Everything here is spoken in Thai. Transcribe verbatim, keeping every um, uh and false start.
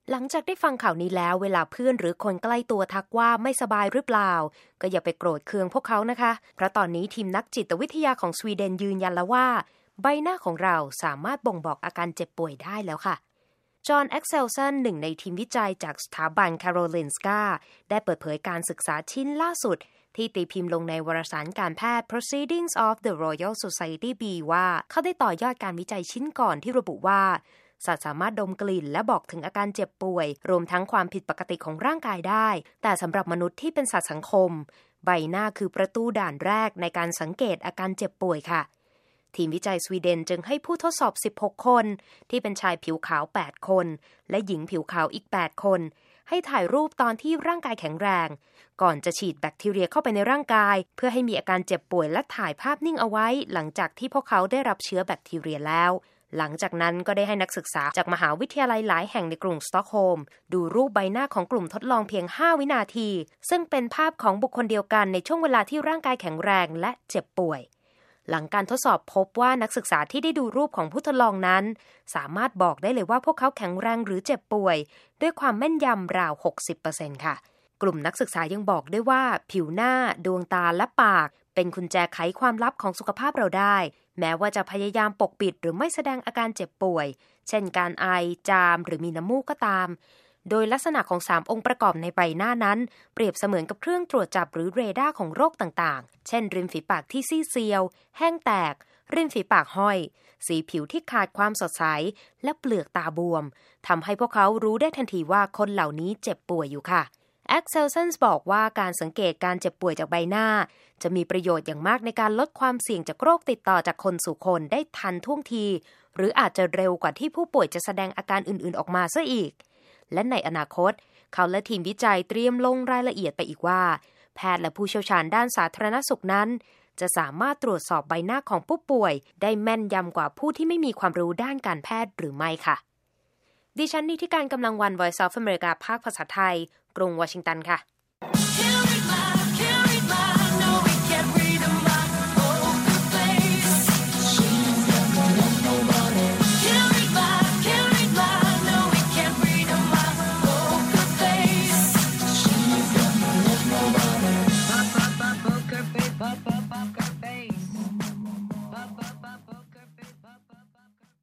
หลังจากได้ฟังข่าวนี้แล้วเวลาเพื่อนหรือคนใกล้ตัวทักว่าไม่สบายหรือเปล่าก็อย่าไปโกรธเคืองพวกเขานะคะเพราะตอนนี้ทีมนักจิตวิทยาของสวีเดนยืนยันแล้วว่าใบหน้าของเราสามารถบ่งบอกอาการเจ็บป่วยได้แล้วค่ะจอห์น แอ็กเซลสันหนึ่งในทีมวิจัยจากสถาบันคาโรลินสกาได้เปิดเผยการศึกษาชิ้นล่าสุดที่ตีพิมพ์ลงในวารสารการแพทย์ Proceedings of the Royal Society B ว่าเขาได้ต่อยอดการวิจัยชิ้นก่อนที่ระบุว่าสัตว์สามารถดมกลิ่นและบอกถึงอาการเจ็บป่วยรวมทั้งความผิดปกติของร่างกายได้แต่สำหรับมนุษย์ที่เป็นสัตว์สังคมใบหน้าคือประตูด่านแรกในการสังเกตอาการเจ็บป่วยค่ะทีมวิจัยสวีเดนจึงให้ผู้ทดสอบสิบหกคนที่เป็นชายผิวขาวแปดคนและหญิงผิวขาวอีกแปดคนให้ถ่ายรูปตอนที่ร่างกายแข็งแรงก่อนจะฉีดแบคทีเรียเข้าไปในร่างกายเพื่อให้มีอาการเจ็บป่วยและถ่ายภาพนิ่งเอาไว้หลังจากที่พวกเขาได้รับเชื้อแบคทีเรียแล้วหลังจากนั้นก็ได้ให้นักศึกษาจากมหาวิทยาลัยหลายแห่งในกรุงสต็อกโฮล์มดูรูปใบหน้าของกลุ่มทดลองเพียงห้าวินาทีซึ่งเป็นภาพของบุคคลเดียวกันในช่วงเวลาที่ร่างกายแข็งแรงและเจ็บป่วยหลังการทดสอบพบว่านักศึกษาที่ได้ดูรูปของผู้ทดลองนั้นสามารถบอกได้เลยว่าพวกเขาแข็งแรงหรือเจ็บป่วยด้วยความแม่นยำราว หกสิบเปอร์เซ็นต์ ค่ะกลุ่มนักศึกษายังบอกด้วยว่าผิวหน้าดวงตาและปากเป็นกุญแจไขความลับของสุขภาพเราได้แม้ว่าจะพยายามปกปิดหรือไม่แสดงอาการเจ็บป่วยเช่นการไอจามหรือมีน้ำมูกก็ตามโดยลักษณะของสามองค์ประกอบในใบหน้านั้นเปรียบเสมือนกับเครื่องตรวจจับหรือเรดาร์ของโรคต่างๆเช่นริมฝีปากที่ซีดเซียวแห้งแตกริมฝีปากห้อยสีผิวที่ขาดความสดใสและเปลือกตาบวมทำให้พวกเขารู้ได้ทันทีว่าคนเหล่านี้เจ็บป่วยอยู่ค่ะแอ็กเซลสันบอกว่าการสังเกตการเจ็บป่วยจากใบหน้าจะมีประโยชน์อย่างมากในการลดความเสี่ยงจากโรคติดต่อจากคนสู่คนได้ทันท่วงทีหรืออาจจะเร็วกว่าที่ผู้ป่วยจะแสดงอาการอื่นๆออกมาซะอีกและในอนาคตเขาและทีมวิจัยเตรียมลงรายละเอียดไปอีกว่าแพทย์และผู้เชี่ยวชาญด้านสาธารณสุขนั้นจะสามารถตรวจสอบใบหน้าของผู้ป่วยได้แม่นยำกว่าผู้ที่ไม่มีความรู้ด้านการแพทย์หรือไม่ค่ะดิฉันนิติการกำลังวัน Voice of America ภาคภาษาไทยกรุงวอชิงตันค่ะ